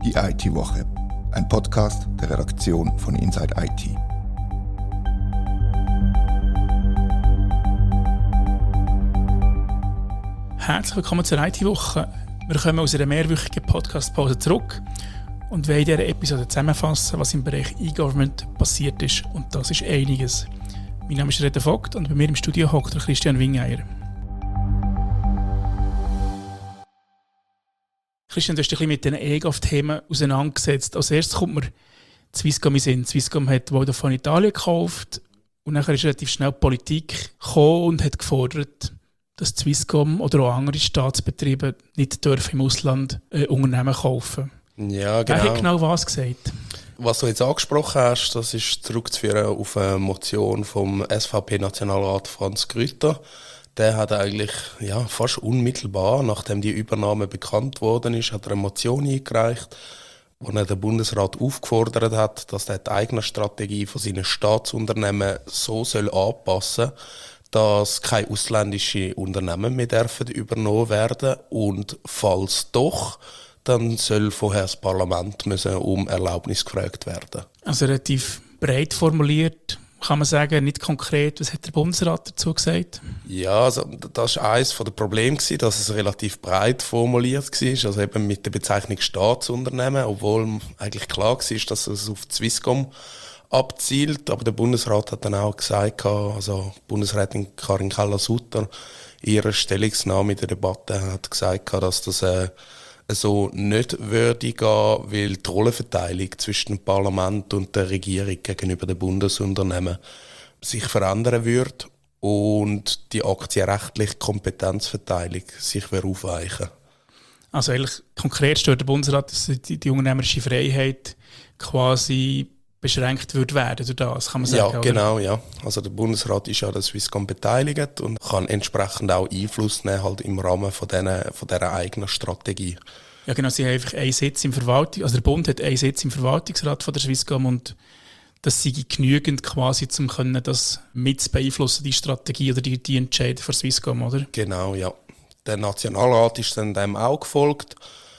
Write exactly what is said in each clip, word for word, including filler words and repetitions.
Die I T-Woche, ein Podcast der Redaktion von Inside I T. Herzlich willkommen zur I T-Woche. Wir kommen aus einer mehrwöchigen Podcast-Pause zurück und wollen in dieser Episode zusammenfassen, was im Bereich E-Government passiert ist. Und das ist einiges. Mein Name ist Reda Vogt und bei mir im Studio hockt der Christian Wingeier. Christian, du hast dich ein bisschen mit diesen E-Gov-Themen auseinandergesetzt. Als erstes kommt mir Swisscom in Sinn. Swisscom hat Vodafone Italien gekauft und dann ist relativ schnell die Politik gekommen und hat gefordert, dass Swisscom oder auch andere Staatsbetriebe nicht dürfen im Ausland äh, Unternehmen kaufen. Ja, genau. Wer hat genau was gesagt? Was du jetzt angesprochen hast, das ist zurückzuführen auf eine Motion vom S V P-Nationalrat Franz Grüter. Der hat eigentlich ja, fast unmittelbar, nachdem die Übernahme bekannt worden ist, hat er eine Motion eingereicht, wo er den Bundesrat aufgefordert hat, dass er die eigene Strategie von seinen Staatsunternehmen so soll anpassen, dass keine ausländischen Unternehmen mehr dürfen übernommen werden und falls doch, dann soll vorher das Parlament müssen um Erlaubnis gefragt werden. Also relativ breit formuliert, kann man sagen, nicht konkret. Was hat der Bundesrat dazu gesagt? Ja, also das war eines der Probleme, dass es relativ breit formuliert war, also eben mit der Bezeichnung Staatsunternehmen, obwohl eigentlich klar war, dass es auf die Swisscom abzielt. Aber der Bundesrat hat dann auch gesagt, also Bundesrätin Karin Keller-Sutter, ihre Stellungnahme in der Debatte hat gesagt, dass das äh, so nicht würde gehen, weil die Rollenverteilung zwischen dem Parlament und der Regierung gegenüber den Bundesunternehmen sich verändern würde und die aktienrechtliche Kompetenzverteilung sich aufweichen. Also eigentlich konkret stört der Bundesrat, dass die, die unternehmerische Freiheit quasi beschränkt wird werden durch das, kann man sagen. Ja, genau, oder? Ja. Also der Bundesrat ist ja an der Swisscom beteiligt und kann entsprechend auch Einfluss nehmen halt im Rahmen von dieser, von dieser eigenen Strategie. Ja genau, sie haben einfach einen Sitz im Verwaltung, also der Bund hat einen Sitz im Verwaltungsrat von der Swisscom und das sei genügend quasi, um können das mit zu beeinflussen, die Strategie oder die, die Entscheidung von Swisscom, oder? Genau, ja. Der Nationalrat ist dann dem auch gefolgt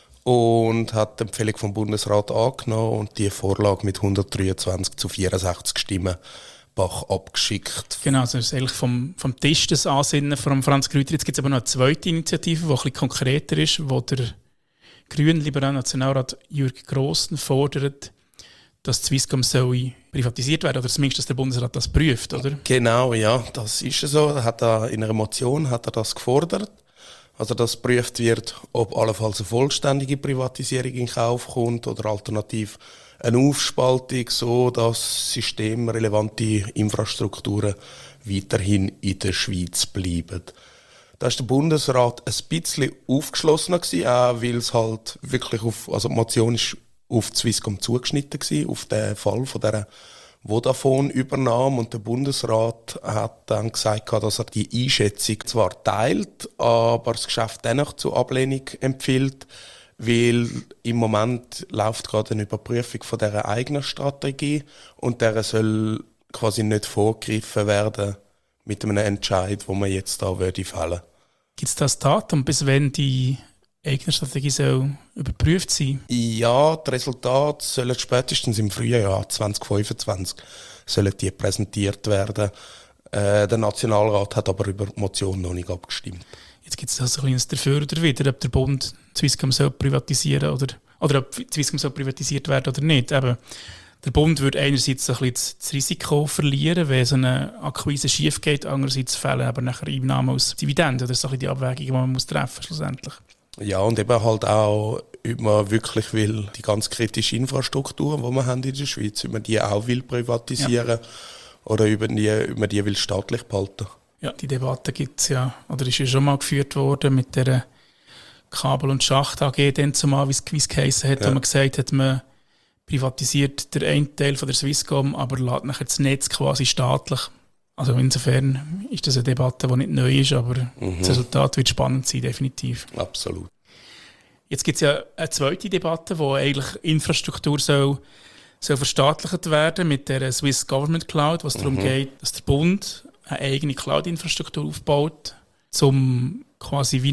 und hat die Empfehlung vom Bundesrat angenommen und die Vorlage mit hundertdreiundzwanzig zu vierundsechzig Stimmen Bach abgeschickt. Genau, also das ist eigentlich vom, vom Tisch das Ansinnen von Franz Grüter. Jetzt gibt es aber noch eine zweite Initiative, die ein bisschen konkreter ist, wo der grün-liberale Nationalrat Jürg Grossen fordert, dass die Swisscom soll privatisiert werden, oder zumindest, dass der Bundesrat das prüft, oder? Genau, ja, das ist so. Hat er in einer Motion hat er das gefordert. Also dass geprüft wird, ob allenfalls eine vollständige Privatisierung in Kauf kommt oder alternativ eine Aufspaltung, so dass systemrelevante Infrastrukturen weiterhin in der Schweiz bleiben. Da ist der Bundesrat ein bisschen aufgeschlossener gewesen, auch weil es halt wirklich auf, also die Motion ist auf die Swisscom zugeschnitten gewesen, auf den Fall von dieser Vodafone-Übernahme, und der Bundesrat hat dann gesagt, dass er die Einschätzung zwar teilt, aber das Geschäft dennoch zur Ablehnung empfiehlt, weil im Moment läuft gerade eine Überprüfung von dieser eigenen Strategie und der soll quasi nicht vorgegriffen werden mit einem Entscheid, wo man jetzt da würde fällen. Gibt es das Datum, bis wenn die eigene Strategie soll überprüft sein? Ja, die Resultate sollen spätestens im Frühjahr zwanzig fünfundzwanzig sollen die präsentiert werden. Äh, der Nationalrat hat aber über die Motion noch nicht abgestimmt. Jetzt gibt es also ein kleines Dafür oder Wider, ob der Bund Swisscom soll privatisieren oder, oder ob Swisscom soll privatisiert werden oder nicht. Eben, der Bund würde einerseits ein bisschen das Risiko verlieren, wenn so eine Akquise schief geht, andererseits fehlen aber nachher Einnahmen aus Dividenden. Das ist so ein bisschen die Abwägung, die man muss treffen schlussendlich. Ja, und eben halt auch, ob man wirklich will, die ganz kritische Infrastruktur, die wir haben in der Schweiz, ob man die auch will privatisieren, ja, oder ob man die, ob man die will staatlich behalten. Ja, die Debatte gibt es ja, oder ist ja schon mal geführt worden mit der Kabel- und Schacht A G, dann zumal, wie es geheissen hat, ja, wo man gesagt hat, man privatisiert den einen Teil von der Swisscom, aber lässt nachher das Netz quasi staatlich. Also insofern ist das eine Debatte, die nicht neu ist, aber mhm. das Resultat wird spannend sein, definitiv. Absolut. Jetzt gibt es ja eine zweite Debatte, wo eigentlich Infrastruktur soll, soll verstaatlicht werden mit der Swiss Government Cloud, was mhm. darum geht, dass der Bund eine eigene Cloud-Infrastruktur aufbaut, um quasi wie eine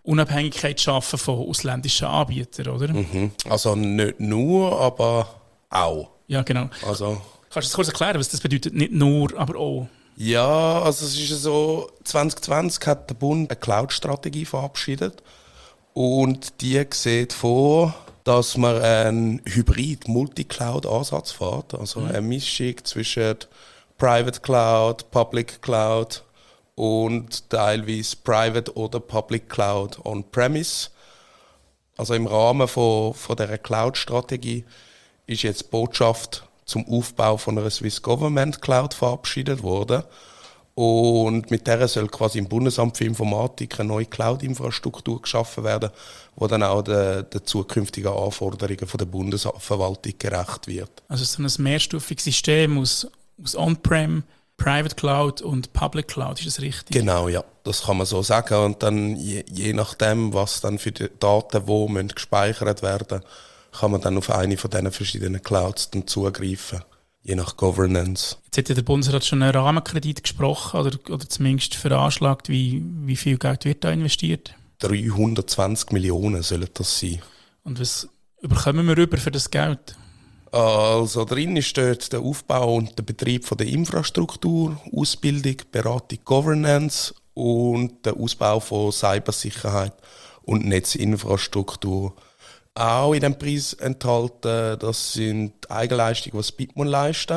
Unabhängigkeit schaffen von ausländischen Anbietern, oder? Mhm. Also nicht nur, aber auch. Ja, genau. Also, Kannst du das kurz erklären, was das bedeutet? Nicht nur, aber auch. ja, also es ist ja so, zwanzig zwanzig hat der Bund eine Cloud-Strategie verabschiedet und die sieht vor, dass man einen Hybrid-Multicloud-Ansatz fährt, also eine Mischung zwischen Private Cloud, Public Cloud und teilweise Private oder Public Cloud on-premise. Also im Rahmen von, von dieser Cloud-Strategie ist jetzt die Botschaft zum Aufbau von einer Swiss Government Cloud verabschiedet worden. Und mit der soll quasi im Bundesamt für Informatik eine neue Cloud-Infrastruktur geschaffen werden, die dann auch den, den zukünftigen Anforderungen von der Bundesverwaltung gerecht wird. Also so ein mehrstufiges System aus, aus On-Prem, Private Cloud und Public Cloud, ist das richtig? Genau, ja, das kann man so sagen. Und dann je, je nachdem, was dann für die Daten wo müssen gespeichert werden, kann man dann auf eine von diesen verschiedenen Clouds dann zugreifen, je nach Governance. Jetzt hat ja der Bundesrat schon einen Rahmenkredit gesprochen oder, oder zumindest veranschlagt, wie, wie viel Geld wird da investiert? dreihundertzwanzig Millionen sollen das sein. Und was bekommen wir rüber für das Geld? Also drin steht der Aufbau und der Betrieb von der Infrastruktur, Ausbildung, Beratung, Governance und der Ausbau von Cybersicherheit und Netzinfrastruktur. Auch in diesem Preis enthalten, das sind Eigenleistungen, die das Bitmon leisten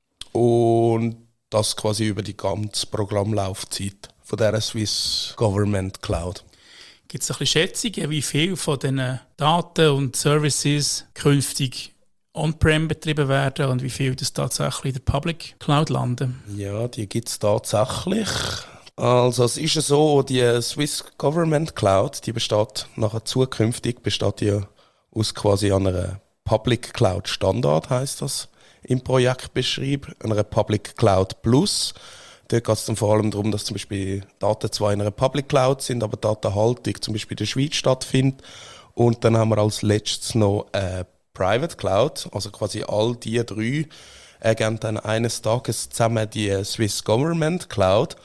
und das quasi über die ganze Programmlaufzeit von dieser Swiss Government Cloud. Gibt es ein bisschen Schätzungen, wie viel von diesen Daten und Services künftig On-Prem betrieben werden und wie viel das tatsächlich in der Public Cloud landen? Ja, die gibt es tatsächlich. Also es ist ja so, die Swiss Government Cloud, die besteht nachher zukünftig, besteht ja aus quasi einer Public Cloud Standard, heisst das im Projektbeschrieb, einer Public Cloud Plus. Dort geht es dann vor allem darum, dass zum Beispiel Daten zwar in einer Public Cloud sind, aber Datenhaltung zum Beispiel in der Schweiz stattfindet. Und dann haben wir als letztes noch eine Private Cloud, also quasi all die drei ergeben dann eines Tages zusammen die Swiss Government Cloud.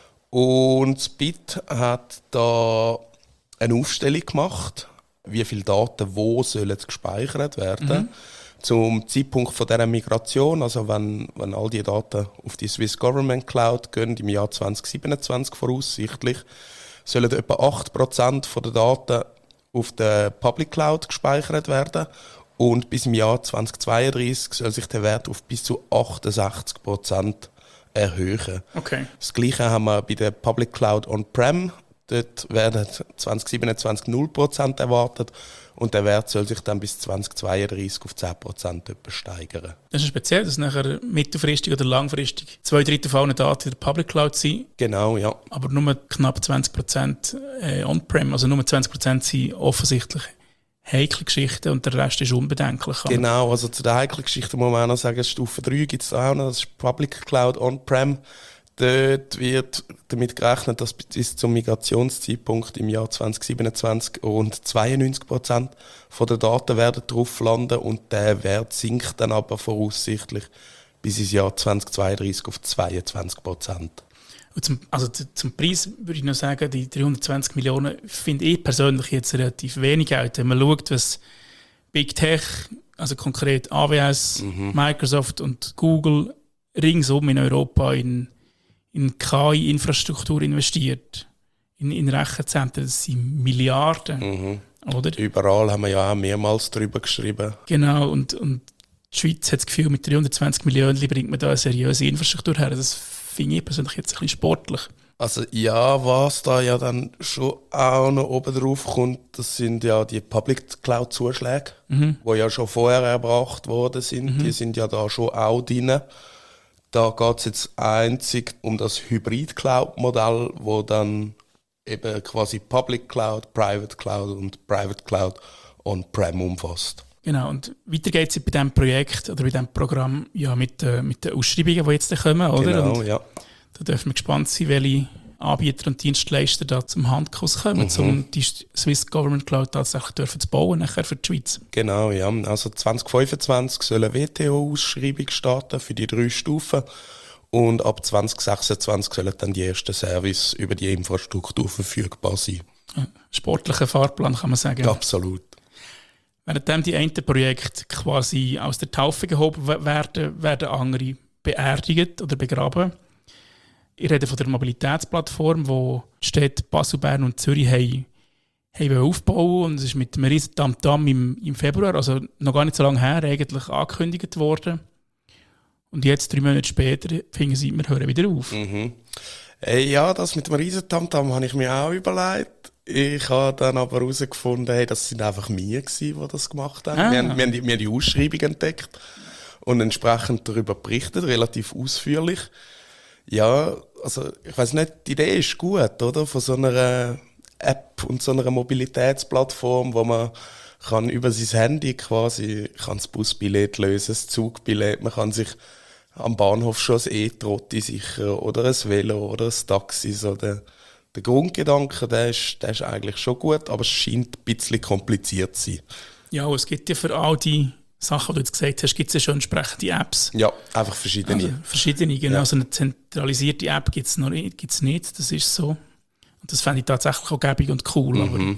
Und das B I T hat da eine Aufstellung gemacht, wie viele Daten wo sollen gespeichert werden. Mhm. Zum Zeitpunkt von dieser Migration, also wenn, wenn all die Daten auf die Swiss Government Cloud gehen, im Jahr zwanzig siebenundzwanzig voraussichtlich, sollen etwa acht Prozent der Daten auf der Public Cloud gespeichert werden. Und bis im Jahr zwanzig zweiunddreißig soll sich der Wert auf bis zu achtundsechzig Prozent erhöhen. Okay. Das Gleiche haben wir bei der Public Cloud On-Prem. Dort werden zwanzig siebenundzwanzig null Prozent erwartet und der Wert soll sich dann bis zwanzig zweiunddreißig auf zehn Prozent steigern. Das ist speziell, dass nachher mittelfristig oder langfristig zwei Drittel von allen Daten in der Public Cloud sind. Genau, ja. Aber nur knapp zwanzig Prozent On-Prem, also nur zwanzig Prozent sind offensichtlich heikle Geschichten und der Rest ist unbedenklich. Genau, also zu den heiklen Geschichten muss man auch noch sagen, Stufe drei gibt es auch noch, das ist Public Cloud On-Prem. Dort wird damit gerechnet, dass bis zum Migrationszeitpunkt im Jahr zwanzig siebenundzwanzig rund zweiundneunzig Prozent der Daten werden drauf landen und der Wert sinkt dann aber voraussichtlich bis ins Jahr zwanzig zweiunddreißig auf zweiundzwanzig Prozent. Zum, also zum Preis würde ich noch sagen, die dreihundertzwanzig Millionen finde ich persönlich jetzt relativ wenig Geld. Wenn man schaut, was Big Tech, also konkret A W S, mhm. Microsoft und Google ringsum in Europa in in K I-Infrastruktur investiert, in, in Rechenzentren, das sind Milliarden, mhm. oder? Überall haben wir ja auch mehrmals darüber geschrieben. Genau, und, und die Schweiz hat das Gefühl, mit dreihundertzwanzig Millionen bringt man da eine seriöse Infrastruktur her. Das finde ich persönlich jetzt ein bisschen sportlich. Also ja, was da ja dann schon auch noch oben drauf kommt, das sind ja die Public Cloud-Zuschläge, mhm. die ja schon vorher erbracht worden sind. Mhm. Die sind ja da schon auch drin. Da geht es jetzt einzig um das Hybrid-Cloud-Modell, wo dann eben quasi Public Cloud, Private Cloud und Private Cloud On-Prem umfasst. Genau, und weiter geht es bei diesem Projekt oder bei diesem Programm ja, mit, äh, mit den Ausschreibungen, die jetzt kommen, oder? Genau, und ja. Da dürfen wir gespannt sein, welche Anbieter und Dienstleister da zum Handkurs kommen, mhm. um die Swiss Government Cloud tatsächlich dürfen zu bauen, nachher für die Schweiz. Genau, ja. Also zwanzig fünfundzwanzig soll eine W T O-Ausschreibung starten für die drei Stufen und ab zwanzig sechsundzwanzig sollen dann die ersten Services über die Infrastruktur verfügbar sein. Ja. sportlichen Fahrplan, kann man sagen. Absolut. Während die einen Projekte quasi aus der Taufe gehoben werden, werden andere beerdigt oder begraben. Ich rede von der Mobilitätsplattform, die die Städte Basel, Bern und Zürich haben, haben aufbauen. Und es ist mit einem riesen Tamtam im, im Februar, also noch gar nicht so lange her, eigentlich angekündigt worden. Und jetzt, drei Monate später, finden sie, wir hören wieder auf. Mhm. Äh, ja, das mit dem riesen Tamtam habe ich mir auch überlegt. Ich habe dann aber herausgefunden, hey, das sind einfach wir gewesen, die das gemacht haben. Ah. Wir, haben wir haben die, wir haben die Ausschreibung entdeckt und entsprechend darüber berichtet, relativ ausführlich. Ja, also ich weiss nicht, die Idee ist gut, oder? Von so einer App und so einer Mobilitätsplattform, wo man kann über sein Handy quasi kann das Busbillett lösen, das Zugbillett, man kann sich am Bahnhof schon ein E-Trotti sichern oder ein Velo oder ein Taxi. So der, der Grundgedanke, der ist, der ist eigentlich schon gut, aber es scheint ein bisschen kompliziert zu sein. Ja, es gibt ja für all die Sachen, die du jetzt gesagt hast, gibt es ja schon entsprechende Apps. Ja, einfach verschiedene. Also verschiedene, genau. Ja. Also eine zentralisierte App gibt es noch nicht, gibt's nicht, das ist so. Und das fände ich tatsächlich auch gäbig und cool. Mhm. Aber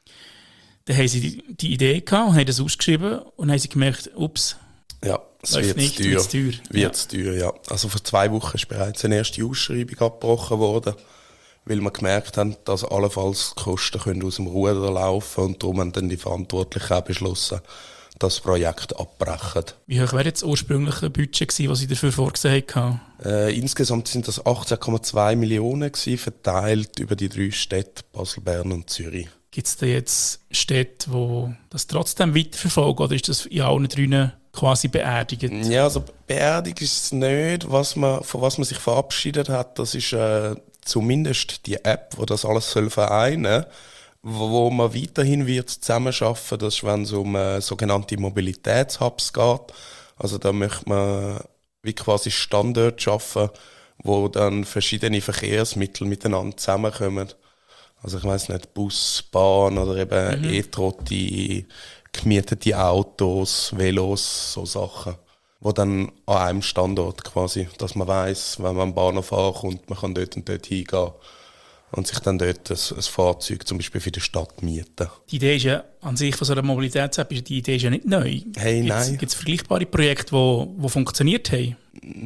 dann haben sie die, die Idee gehabt und haben das ausgeschrieben und haben sie gemerkt, ups, Ja, es läuft wird nicht, teuer. wird's teuer. Wird es teuer, ja. Also vor zwei Wochen ist bereits eine erste Ausschreibung abgebrochen worden, weil wir gemerkt haben, dass allenfalls die Kosten können aus dem Ruder laufen und darum haben dann die Verantwortlichen auch beschlossen, das Projekt abbrechen. Wie hoch wäre jetzt das ursprüngliche Budget gewesen, was sie dafür vorgesehen haben? Äh, insgesamt sind das achtzehn Komma zwei Millionen gewesen, verteilt über die drei Städte Basel, Bern und Zürich. Gibt es da jetzt Städte, die das trotzdem weiterverfolgen oder ist das in allen drinnen quasi beerdigt? Ja, also beerdigt ist es nicht. Was man, von was man sich verabschiedet hat, das ist äh, zumindest die App, die das alles soll vereinen, wo, wo man weiterhin wird zusammenarbeiten. Das ist, wenn es um äh, sogenannte Mobilitätshubs geht. Also da möchte man wie quasi Standorte schaffen, wo dann verschiedene Verkehrsmittel miteinander zusammenkommen. Also ich weiss nicht, Bus, Bahn oder eben mhm. E-Trotti, gemietete Autos, Velos, so Sachen. Wo dann an einem Standort quasi, dass man weiss, wenn man am Bahnhof ankommt, man kann dort und dort hingehen und sich dann dort ein, ein Fahrzeug zum Beispiel für die Stadt mieten. Die Idee ist ja an sich von so einer Mobilitäts-App, die Idee ist ja nicht neu. Hey, gibt's, nein. Gibt es vergleichbare Projekte, die, die funktioniert haben?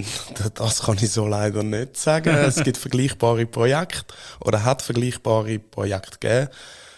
Das kann ich so leider nicht sagen. Es gibt vergleichbare Projekte oder hat vergleichbare Projekte gegeben.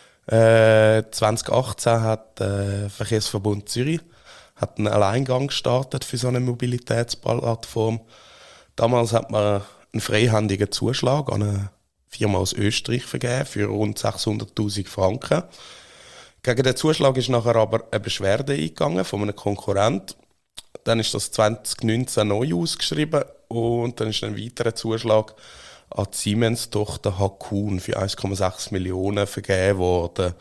Äh, zwanzig achtzehn hat der Verkehrsverbund Zürich hat einen Alleingang gestartet für so eine Mobilitätsplattform. Damals hat man einen freihändigen Zuschlag an eine Firma aus Österreich vergeben für rund sechshunderttausend Franken. Gegen den Zuschlag ist nachher aber eine Beschwerde eingegangen von einem Konkurrent. Dann ist das zwanzig neunzehn neu ausgeschrieben und dann ist ein weiterer Zuschlag an die Siemens-Tochter Hakun für eins Komma sechs Millionen vergeben worden.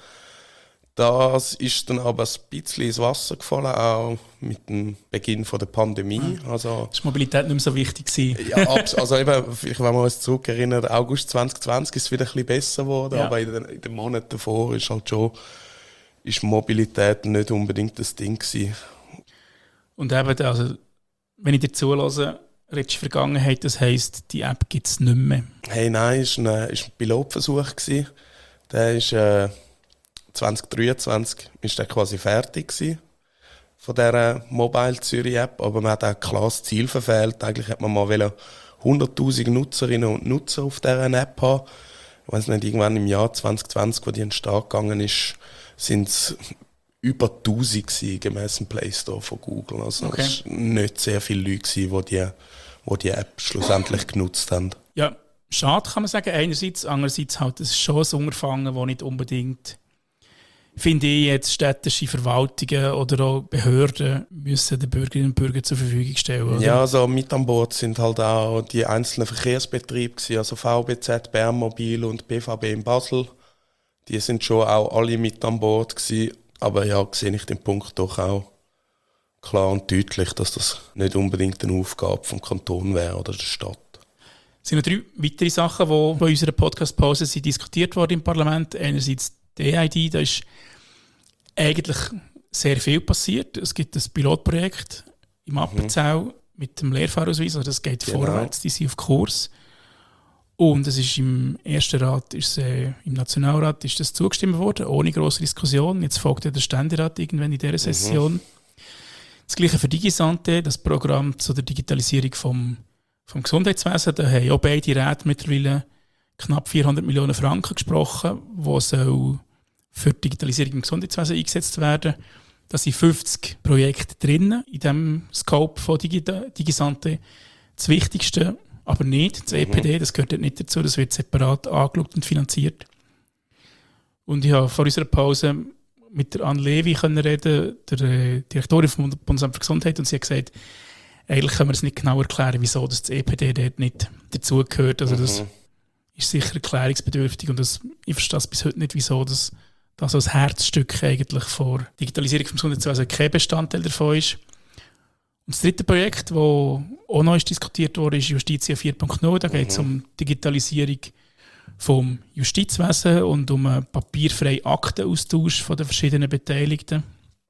Das ist dann aber ein bisschen ins Wasser gefallen, auch mit dem Beginn der Pandemie. Also, das war Mobilität nicht mehr so wichtig gewesen. ja, also eben, wenn wir uns zurückerinnern, August zwanzig zwanzig ist es wieder ein bisschen besser geworden, Ja. aber in den, in den Monaten davor ist halt schon ist Mobilität nicht unbedingt das Ding gewesen. Und eben, also, wenn ich dir zulasse, redest du Vergangenheit, das heisst, die App gibt es nicht mehr. Hey, nein, es war ein, ist ein Pilotversuch gewesen. Der ist äh, zwanzig dreiundzwanzig ist der quasi fertig gewesen, von dieser Mobile Zürich App, aber man hat auch klar das Ziel verfehlt. Eigentlich hätte man mal hunderttausend Nutzerinnen und Nutzer auf dieser App haben. Ich weiss nicht, irgendwann im Jahr zwanzig zwanzig, wo die in den Start gegangen ist, sind es über tausend gewesen, gemäss dem Play Store von Google. Also Okay. es waren nicht sehr viele Leute gewesen, die die, die, die App schlussendlich genutzt haben. Ja, schade kann man sagen, einerseits, andererseits halt, es ist schon ein Unterfangen, das nicht unbedingt, finde ich, jetzt städtische Verwaltungen oder auch Behörden müssen den Bürgerinnen und Bürgern zur Verfügung stellen. Oder? Ja, also mit an Bord sind halt auch die einzelnen Verkehrsbetriebe gewesen, also V B Z, Bernmobil und B V B in Basel. Die sind schon auch alle mit an Bord gewesen. Aber ja, sehe ich den Punkt doch auch klar und deutlich, dass das nicht unbedingt eine Aufgabe vom Kanton wäre oder der Stadt. Es sind noch drei weitere Sachen, die bei unserer Podcast-Pause sind diskutiert worden im Parlament. Einerseits die E I D, da ist eigentlich sehr viel passiert. Es gibt ein Pilotprojekt im Appenzell mhm. mit dem Lehrfahrausweis, also das geht Genau. vorwärts, die sind auf Kurs. Und es ist im ersten Rat, ist, äh, im Nationalrat ist das zugestimmt worden, ohne grosse Diskussion. Jetzt folgt ja der Ständerat irgendwann in dieser Session. Mhm. Das Gleiche für DigiSante, das Programm zur Digitalisierung vom, vom Gesundheitswesen. Da haben auch beide Räte mittlerweile knapp vierhundert Millionen Franken gesprochen, die soll für die Digitalisierung im Gesundheitswesen eingesetzt werden. Da sind fünfzig Projekte drin in diesem Scope von Digi- DigiSante. Das Wichtigste aber nicht, das E P D, das gehört nicht dazu, das wird separat angeschaut und finanziert. Und ich habe vor unserer Pause mit der Anne Levy können reden, der äh, Direktorin vom Bundesamt für Gesundheit, und sie hat gesagt, eigentlich können wir es nicht genau erklären, wieso das E P D dort nicht dazugehört. Also das mhm. ist sicher erklärungsbedürftig und das, ich verstehe das bis heute nicht, wieso das, das als Herzstück eigentlich vor Digitalisierung vom Gesundheitswesen kein Bestandteil davon ist. Und das dritte Projekt, das auch noch ist diskutiert wurde, ist Justitia vier Punkt null. Da geht es mhm. um Digitalisierung vom Justizwesen und um einen papierfreien Aktenaustausch von den verschiedenen Beteiligten.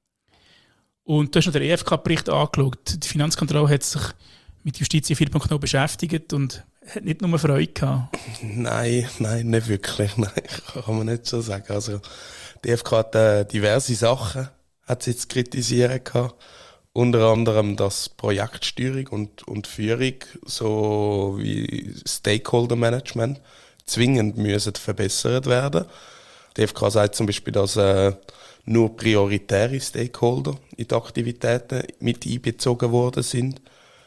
Und du hast noch den E F K-Bericht angeschaut. Die Finanzkontrolle hat sich mit Justitia vier Punkt null beschäftigt und hat nicht nur Freude gehabt. Nein, nein, nicht wirklich. Nein, kann man nicht so sagen. Also, die E F K hat äh, diverse Sachen hat sie jetzt kritisieren gehabt. Unter anderem, dass Projektsteuerung und, und Führung sowie Stakeholder-Management zwingend müssen verbessert werden. Die E F K sagt zum Beispiel, dass äh, nur prioritäre Stakeholder in die Aktivitäten mit einbezogen worden sind.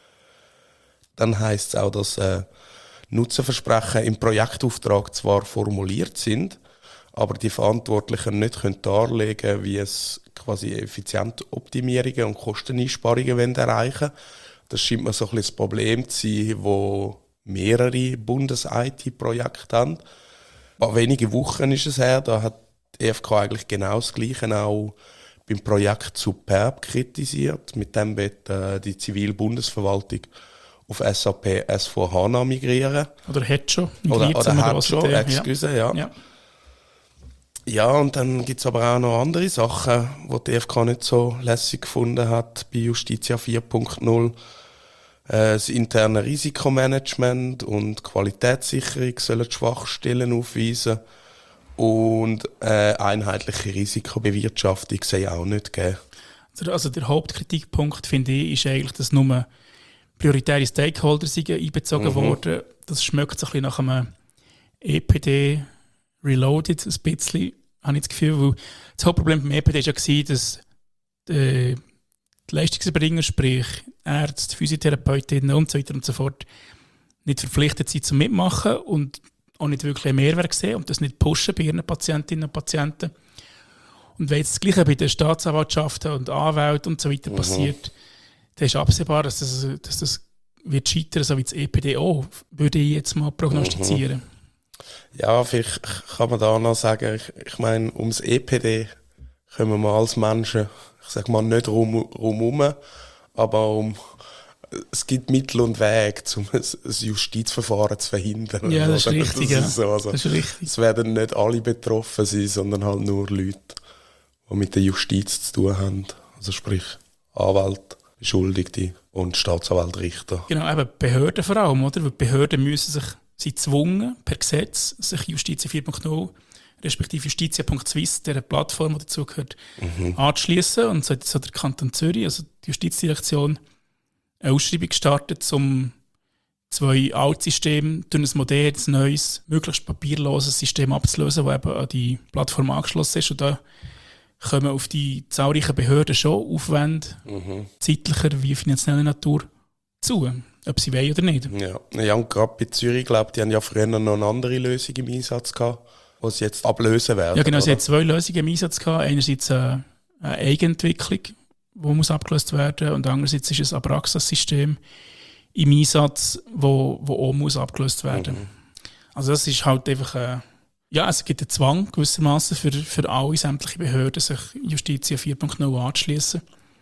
Dann heisst es auch, dass äh, Nutzenversprechen im Projektauftrag zwar formuliert sind, aber die Verantwortlichen nicht können darlegen können, wie es quasi Effizienzoptimierungen und Kosteneinsparungen erreichen wollen. Das scheint mir so ein bisschen das Problem zu sein, wo mehrere Bundes-I T-Projekte haben. Ein paar wenige Wochen ist es her, da hat die E F K eigentlich genau das Gleiche auch beim Projekt Superb kritisiert. Mit dem wird äh, die Zivilbundesverwaltung auf S A P S vier HANA migrieren. Oder hat schon. Oder, oder hat schon, excuse, ja. ja. Ja, und dann gibt es aber auch noch andere Sachen, die die E F K nicht so lässig gefunden hat bei Justitia vier Punkt null. Äh, das interne Risikomanagement und Qualitätssicherung sollen Schwachstellen aufweisen. Und äh, einheitliche Risikobewirtschaftung soll auch nicht geben. Also der Hauptkritikpunkt, finde ich, ist eigentlich, dass nur prioritäre Stakeholder sind einbezogen mhm. wurden. Das schmeckt so ein bisschen nach einem E P D Reloaded, ein bisschen, habe ich das Gefühl. Weil das Hauptproblem beim E P D war ja, dass die, die Leistungserbringer, sprich Ärzte, Physiotherapeutinnen und so weiter und so fort, nicht verpflichtet sind zum Mitmachen und auch nicht wirklich einen Mehrwert sehen und das nicht pushen bei ihren Patientinnen und Patienten. Und wenn jetzt das Gleiche bei den Staatsanwaltschaften und Anwälten und so weiter mhm. passiert, dann ist absehbar, dass das, dass das wird scheitern, so wie das E P D auch, würde ich jetzt mal prognostizieren. Mhm. Ja, vielleicht kann man da noch sagen, ich, ich meine, ums E P D kommen wir als Menschen, ich sage mal, nicht rum, rumum, aber um, es gibt Mittel und Wege, um ein, ein Justizverfahren zu verhindern. Ja, das ist richtig. Das ist, so. also, das ist richtig. Es werden nicht alle betroffen sein, sondern halt nur Leute, die mit der Justiz zu tun haben. Also sprich Anwälte, Beschuldigte und Staatsanwälte, Richter. Genau, eben Behörden vor allem, oder? Weil die Behörden müssen sich sie gezwungen, per Gesetz, sich Justitia vier Punkt null, respektive Justitia Punkt Swiss, der Plattform, die dazugehört, mhm. anzuschliessen. Und so hat so der Kanton Zürich, also die Justizdirektion, eine Ausschreibung gestartet, um zwei Altsysteme durch ein modernes, neues, möglichst papierloses System abzulösen, das eben an die Plattform angeschlossen ist. Und da kommen auf die zahlreichen Behörden schon Aufwände, mhm. zeitlicher wie finanzieller Natur, zu. Ob sie wollen oder nicht. Ja, ja und gerade bei Zürich, glaube ich, die haben ja früher noch eine andere Lösung im Einsatz gehabt, die sie jetzt ablösen werden. Ja genau, oder? Sie hat zwei Lösungen im Einsatz gehabt. Einerseits eine, eine Eigenentwicklung, die muss abgelöst werden muss, und andererseits ist ein Abraxas-System im Einsatz, wo, wo auch muss abgelöst werden. Mhm. Also das ist halt einfach, äh, ja, es gibt einen Zwang gewissermaßen für, für alle sämtliche Behörden, sich Justitia vier Punkt null anzuschliessen.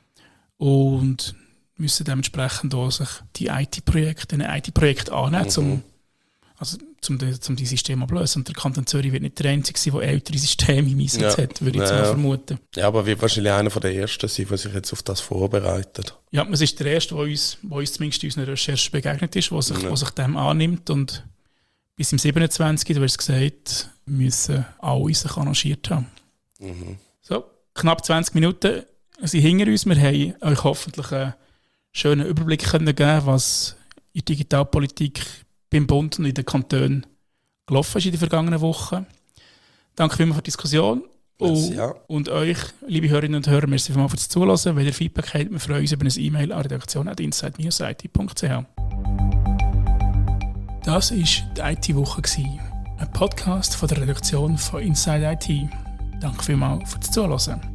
Und müssen dementsprechend auch sich die I T-Projekte, ein I T-Projekt annehmen, mhm. um, also, um, die, um die Systeme ablösen. Und der Kanton Zürich wird nicht der Einzige sein, der ältere Systeme im Einsatz ja. hat, würde ich jetzt mal vermuten. Ja, aber wird wahrscheinlich einer der Ersten sein, der sich jetzt auf das vorbereitet. Ja, es ist der Erste, der uns, der uns zumindest in unseren Recherchen begegnet ist, der sich, ja. sich dem annimmt. Und bis zum siebenundzwanzigsten du hast es gesagt, müssen alle sich arrangiert haben. Mhm. So, knapp zwanzig Minuten sind hinter uns. Wir haben euch hoffentlich einen schönen Überblick können geben, was in der Digitalpolitik beim Bund und in den Kantonen gelaufen ist in den vergangenen Wochen. Danke vielmals für die Diskussion. Merci, und, ja. und euch, liebe Hörerinnen und Hörer, merci vielmals fürs Zuhören. Wenn ihr Feedback habt, wir freuen uns über ein E-Mail an redaktion at inside dash i t punkt c h. Das war die I T-Woche, ein Podcast von der Redaktion von Inside I T. Danke vielmals fürs Zuhören.